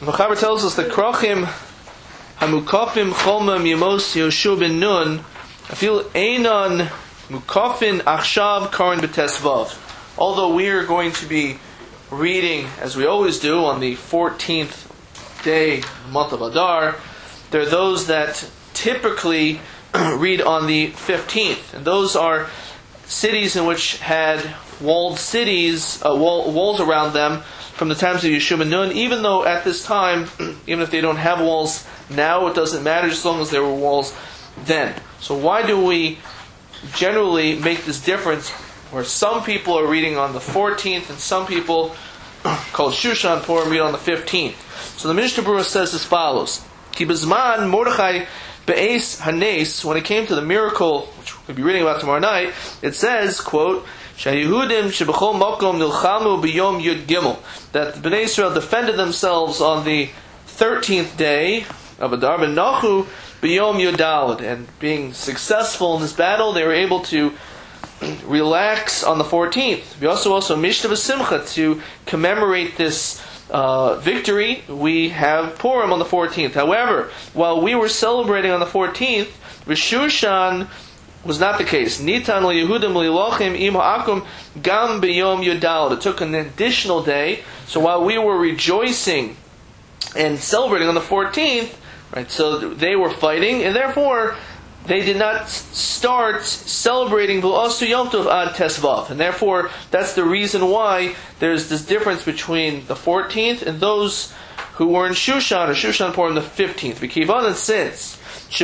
The Mechaber tells us that Krochim Hamukafim Cholmam Yemos Yoshua ben Nun Afil Einon Mukafin Achshav Karin B'Tesvav. Although we are going to be reading, as we always do, on the 14th day, month of Adar, there are those that typically read on the 15th, and those are cities in which had walled cities, walls around them from the times of Yeshua ben Nun. Even though at this time, even if they don't have walls now, it doesn't matter as long as there were walls then. So why do we generally make this difference where some people are reading on the 14th and some people called Shushan Purim read on the 15th? So the Mishnah Berurah says as follows: Ki bezman Mordechai be'es hanes, when it came to the miracle, which we'll be reading about tomorrow night, it says, quote, Shayehudim shebechol makom nilchamu b'yom yud gimel, that the Bnei Israel defended themselves on the 13th day of Adar, ben nachu b'yom yud daled, and being successful in this battle, they were able to relax on the 14th. We also Mishnah v'simcha, to commemorate this victory. We have Purim on the 14th. However, while we were celebrating on the 14th, Rishushan was not the case. Nitan Yehudim lilochim im ha'akum gam b'yom yudal. It took an additional day. So while we were rejoicing and celebrating on the 14th, right? So they were fighting, and therefore they did not start celebrating V'asu Yom Tov ad Tesvav. And therefore, that's the reason why there's this difference between the 14th and those who were in Shushan, or Shushan Purim, the 15th. V'kivan, and since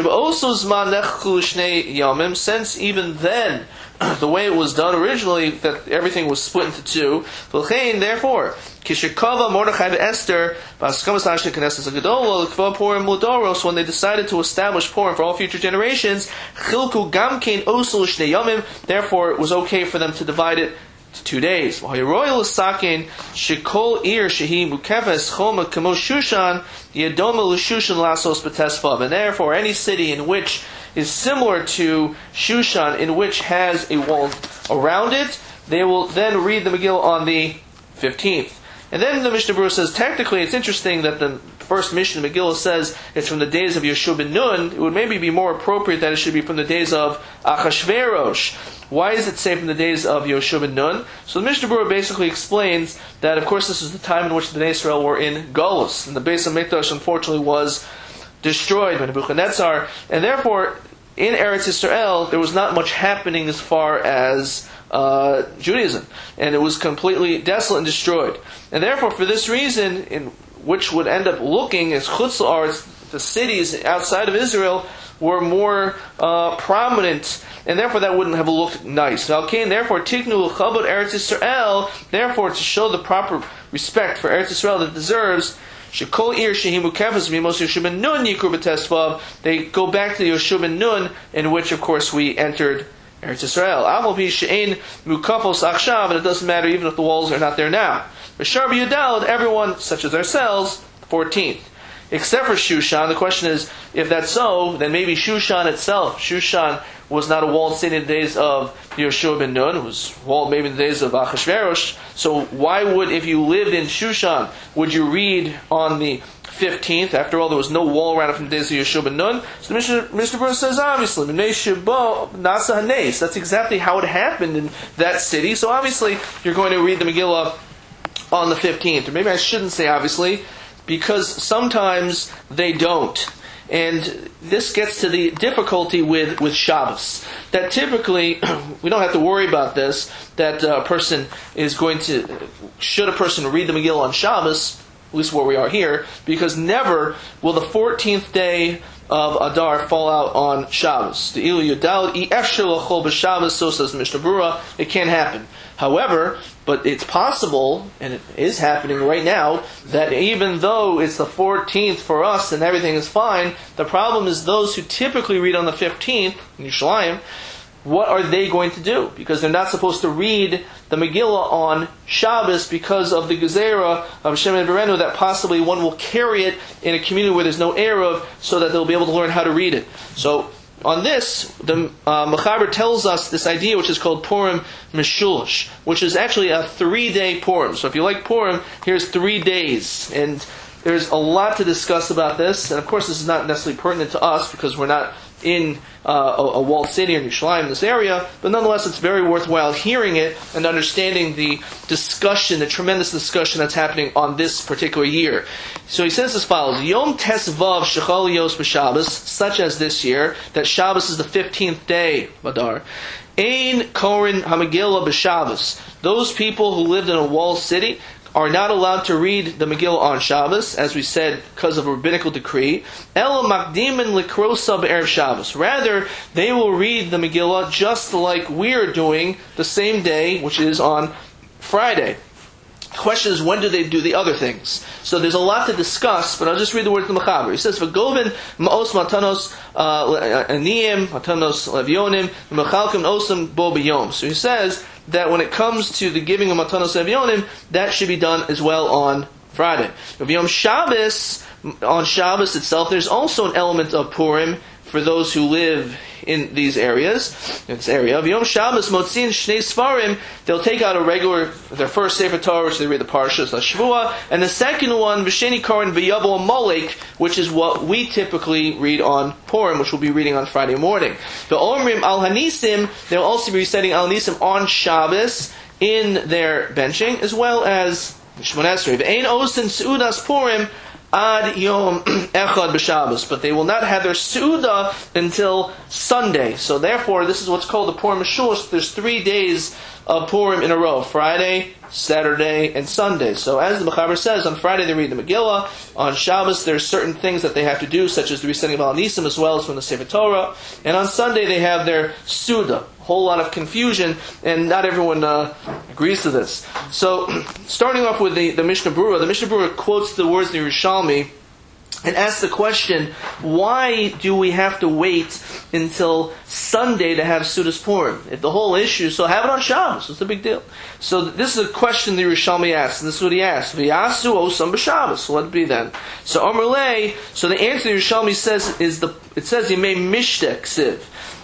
since even then, the way it was done originally, that everything was split into two, therefore, when they decided to establish Purim for all future generations, therefore it was okay for them to divide it to 2 days. And therefore, any city in which is similar to Shushan, in which has a wall around it, they will then read the Megillah on the 15th. And then the Mishnah Berurah says, technically, it's interesting that the first Mishnah Megillah says it's from the days of Yeshua ben Nun. It would maybe be more appropriate that it should be from the days of Achashverosh. Why is it say from the days of Yeshua ben Nun? So the Mishnah Berurah basically explains that, of course, this is the time in which the Bnei Israel were in Golus, and the Beis HaMikdash, unfortunately, was destroyed by Nebuchadnezzar, and therefore, in Eretz Yisrael, there was not much happening as far as Judaism, and it was completely desolate and destroyed. And therefore, for this reason, in which would end up looking as Chutz La'aretz, the cities outside of Israel were more prominent, and therefore that wouldn't have looked nice. Therefore, Tiknu Chabad Eretz Yisrael, therefore to show the proper respect for Eretz Yisrael that it deserves, Shekol Ir Shehimu Kefas Mimos Yeshua ben Nun Yikur B'Tesvav, they go back to the Yeshua ben Nun, in which of course we entered Eretz Yisrael. Aval Pi She'ein Mukafos Achshav, and it doesn't matter even if the walls are not there now. B'Shar B'Yudalad, everyone such as ourselves, 14th. Except for Shushan, the question is, if that's so, then maybe Shushan itself. Shushan was not a walled city in the days of Yeshua ben Nun. It was walled maybe in the days of Achashverosh. So why would, if you lived in Shushan, would you read on the 15th? After all, there was no wall around it from the days of Yeshua ben Nun. So the Mishnah Berurah says, obviously, that's exactly how it happened in that city. So obviously, you're going to read the Megillah on the 15th. Or maybe I shouldn't say obviously, because sometimes they don't. And this gets to the difficulty with Shabbos. That typically, we don't have to worry about this, that a person is going to, should a person read the Megillah on Shabbos, at least where we are here, because never will the 14th day of Adar fall out on Shabbos. The Ilu Yudal, Efshel L'chol B'Shabbos, so says the Mishnah Berurah, it can't happen. However, but it's possible, and it is happening right now, that even though it's the 14th for us and everything is fine, the problem is those who typically read on the 15th, in Yerushalayim, what are they going to do? Because they're not supposed to read the Megillah on Shabbos because of the Gezerah of Shemin Berenu, that possibly one will carry it in a community where there's no Erev, so that they'll be able to learn how to read it. So, on this, the Mechaber tells us this idea which is called Purim Mishulish, which is actually a 3-day Purim. So if you like Purim, here's 3 days. And there's a lot to discuss about this, and of course this is not necessarily pertinent to us because we're not in a walled city in Yerushalayim, in this area, but nonetheless it's very worthwhile hearing it and understanding the discussion, the tremendous discussion that's happening on this particular year. So he says as follows: Yom Tesvav Shechal Yos b'Shabbos, such as this year, that Shabbos is the 15th day, Badar. Ein Korin HaMegillah b'Shabbos. Those people who lived in a walled city are not allowed to read the Megillah on Shabbos, as we said, because of a rabbinical decree. Ela makdimin likrosa be'erev Shabbos. Rather, they will read the Megillah just like we're doing the same day, which is on Friday. The question is, when do they do the other things? So there's a lot to discuss, but I'll just read the words of the Mechaber. He says, "V'govin ma'os matanos aniyim, matanos levionim, v'mechalkim osam bo b'yom." So he says that when it comes to the giving of matanos levionim, that should be done as well on Friday. V'yom Shabbos, on Shabbos itself, there's also an element of Purim for those who live in these areas, in this area. Yom Shabbos motzin shnei svarim, they'll take out their first Sefer Torah, which they read the Parshas Shvua, and the second one, V'sheni Korin V'yavo Molek, which is what we typically read on Purim, which we'll be reading on Friday morning. The Omrim Al Hanisim, they'll also be reciting Al Hanisim on Shabbos in their benching, as well as Shmoneh Esrei. V'ein osin Seudas Purim Ad Yom Echad b'Shabbos, but they will not have their Seudah until Sunday. So therefore, this is what's called the Purim Mishulus. There's 3 days of Purim in a row: Friday, Saturday, and Sunday. So as the Mechaber says, on Friday they read the Megillah. On Shabbos there's certain things that they have to do, such as the reciting of Al Nisim, as well as from the Sefer Torah. And on Sunday they have their Seudah. A whole lot of confusion, and not everyone agrees to this. So, starting off with the Mishnah Berurah, the Mishnah Berurah quotes the words of the Yerushalmi and asks the question, why do we have to wait until Sunday to have Seudas Purim? If the whole issue, so have it on Shabbos. What's the big deal? So this is a question the Yerushalmi asks, and this is what he asks. V'yasu osam b'Shabbos. So let it be then. So Amar Lei, so the answer the Yerushalmi says is it says Yemei Mishteh Ksiv.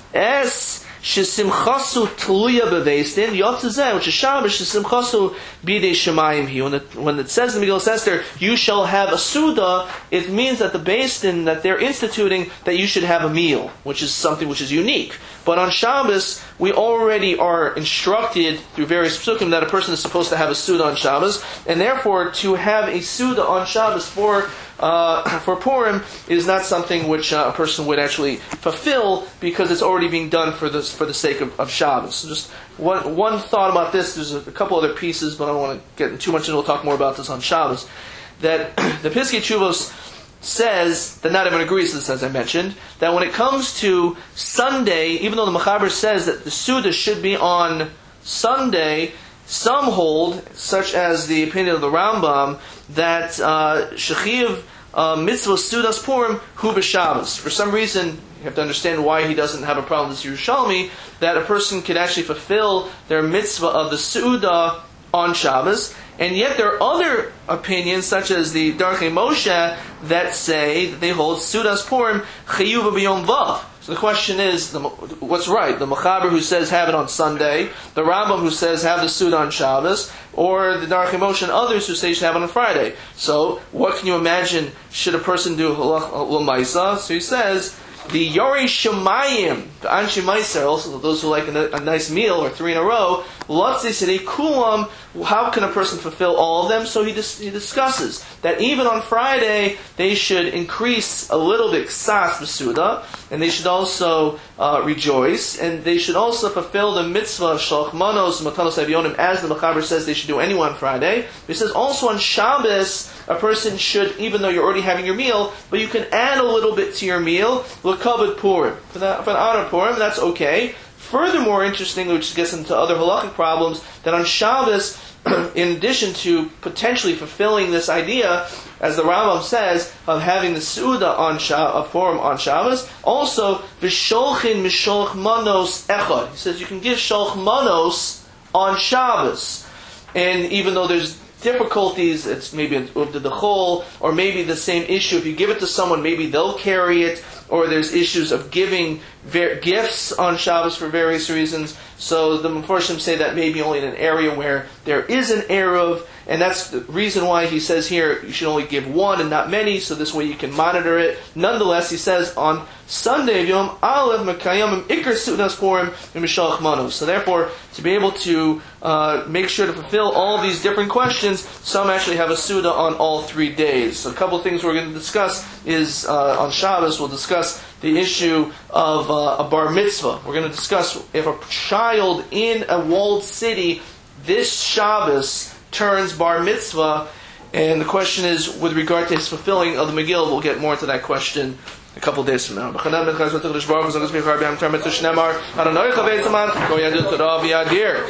Shesimchasu tluya beveistin yotzezeh, which is Shabbos. Shesimchasu bidei shemayim hi. When it says in the Megillah Esther, you shall have a suda, it means that the beistin that they're instituting that you should have a meal, which is something which is unique. But on Shabbos, we already are instructed through various psukim that a person is supposed to have a suda on Shabbos, and therefore to have a suda on Shabbos for Purim is not something which a person would actually fulfill, because it's already being done for the sake of Shabbos. So just one thought about this. There's a couple other pieces, but I don't want to get too much into it. We'll talk more about this on Shabbos. That the Piskei Teshuvos says, that not everyone agrees with this, as I mentioned, that when it comes to Sunday, even though the Mechaber says that the Suda should be on Sunday, some hold, such as the opinion of the Rambam, that Shechiv Mitzvah Sudas Purim Hu B'Shabbos. For some reason, you have to understand why he doesn't have a problem with this Yerushalmi, that a person could actually fulfill their mitzvah of the Suda on Shabbos. And yet there are other opinions, such as the Darchei Moshe, that say that they hold Sudas Purim Chiyuva B'Yom Vav. So the question is, what's right? The Mechaber who says have it on Sunday, the Rambam who says have the Suda on Shabbos, or the Darchei Moshe and others who say you should have it on Friday. So what can you imagine should a person do L'maisa? So he says, the Yorei Shemayim, the Anshe Meiser, also those who like a nice meal or 3 in a row, Lotzi Sedei Kulam, how can a person fulfill all of them? So he discusses that even on Friday they should increase a little bit Ksas B'Suda, and they should also rejoice, and they should also fulfill the mitzvah of Shalach Manos Matanos Avionim, as the Mechaber says they should do anyway on Friday. He says also on Shabbos a person should, even though you're already having your meal, but you can add a little bit to your meal, l'kavod Purim, for an honor of Purim, that's okay. Furthermore, interestingly, which gets into other halachic problems, that on Shabbos, in addition to potentially fulfilling this idea, as the Rambam says, of having the Suda of Purim on Shabbos, also, v'sholchin misholch manos echad. He says you can give sholch manos on Shabbos. And even though there's difficulties, it's maybe the whole, or maybe the same issue. If you give it to someone, maybe they'll carry it, or there's issues of giving gifts on Shabbos for various reasons. So the Mefarshim say that maybe only in an area where there is an Eruv, And that's the reason why he says here you should only give one and not many, so this way you can monitor it. Nonetheless, he says on Sunday of Yom Aleph Mekayamim Ikar Sudas Purim Mishalach Manu. So therefore, to be able to make sure to fulfill all these different questions, some actually have a Suda on all 3 days. So a couple of things we're going to discuss is on Shabbos we'll discuss the issue of a bar mitzvah. We're going to discuss if a child in a walled city this Shabbos turns bar mitzvah, and the question is with regard to his fulfilling of the Megillah. We'll get more into that question a couple of days from now.